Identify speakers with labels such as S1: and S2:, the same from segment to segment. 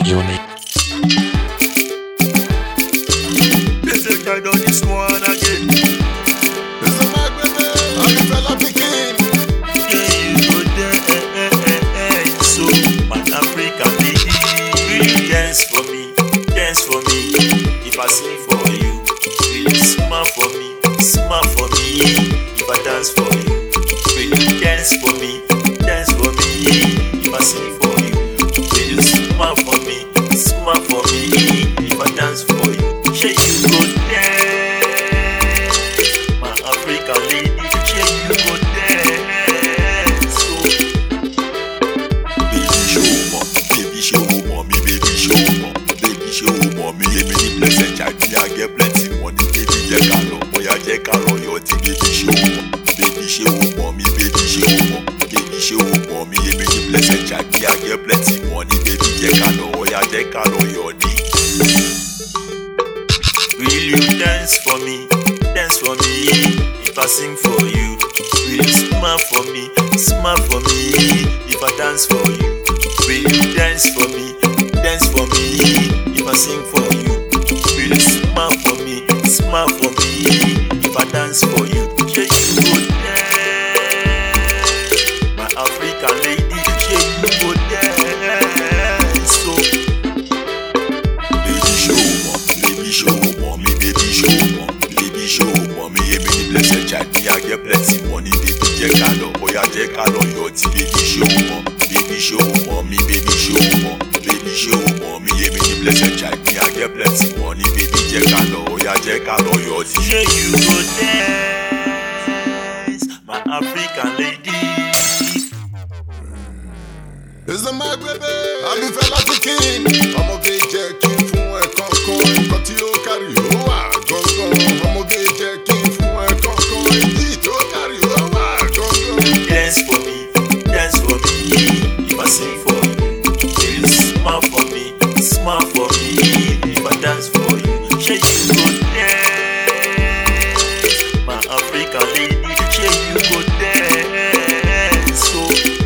S1: Unique.
S2: They take I do this one again.
S3: This is my baby, I'm the fella picking.
S2: Yeah, you go there, so my African lady, really dance for me, dance for me. If I sing for you, really smile for me, smile for me. If I dance for you, really dance for me, dance for me. If I sing for you, really smile for me, smile for me. If I dance for you, yeah, you go dance, my African lady, yeah, you go dance. So
S3: Baby show mommy, baby show mommy. Èmi ní blessed child, me I get plenty money. Baby jẹ́ ká lọ, bóyá jẹ́ ká lọ yọ tí baby show mommy, baby show mommy. Èmi ní blessed child, me I get plenty money. Baby jẹ́ ká lọ, bóyá jẹ́ ká lọ yọ ní.
S2: will you dance for me, dance for me? If I sing for you, will you smile for me, smile for me? If I dance for you, will you dance for me, dance for me? If I sing for you, will you smile for me, smile for me? If I dance for you, yeah, you go dance, my African lady, yeah, you go dance. So
S3: Baby show mommy, baby show mommy. Èmi ní blessed child, me I get plenty money. Baby jẹ́ ká lọ, bóyá jẹ́ ká lọ yọ tí baby show mommy, baby show mommy. Èmi ní blessed child, me I get plenty money. Baby jẹ́ ká lọ, bóyá jẹ́ ká lọ yọ tí.
S2: yeah, you go dance, my African lady.
S3: This is my baby, I'm the fella picking. Ọmọge jẹ́ kí n fún ẹ kankan, nǹkan tí ó kárí ó wà gangan. Ọmọge jẹ́ kí n fún ẹ kankan, ìdí tó kárí ó wà gangan.
S2: Dance for me, dance for me. If I sing for you, will you smile for me, smile for me? If I dance for you, yeah, you go dance, my African lady, yeah, you go dance. So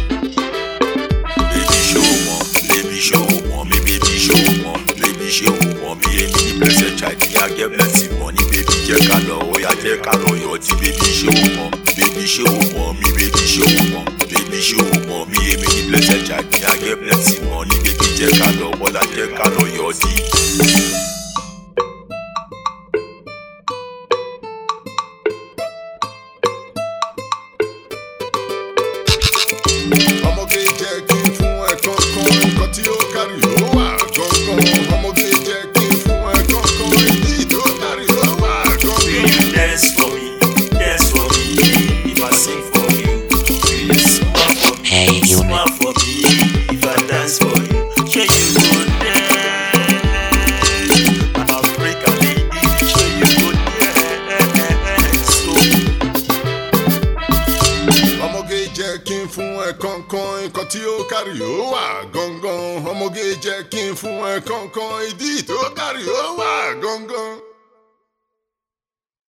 S3: Baby show mommy, baby show mommy. Èmi ní blessed child, me I get plenty money. Baby jẹ́ ká lọ, bóyá jẹ́ ká lọ yọ tí baby show mommy, baby show mommy. Èmi ní blessed child, me I get plenty money. Baby jẹ́ ká lọ, bóyá jẹ́ ká lọ yọ tí. Ọmọge jẹ́ kí n fún ẹ kankan, nǹkan tí ó kárí ó wà gangan. Ọmọge jẹ́ kí n fún ẹ kankan, ìdí tó kárí ó wà
S2: will
S3: gangan.
S2: you dance for me, dance for me? If I sing for you, will you smile for me,
S1: Hey, Unique.
S2: smile for me? If I dance for you, yeah, you go dance, my African lady, yeah, you go dance. So
S3: Ọmọge jẹ́ kí n fún ẹ kankan, nǹkan tí ó kárí ó wà gangan. Ọmọge jẹ́ kí n fún ẹ kankan, ìdí tó kárí ó wà gangan.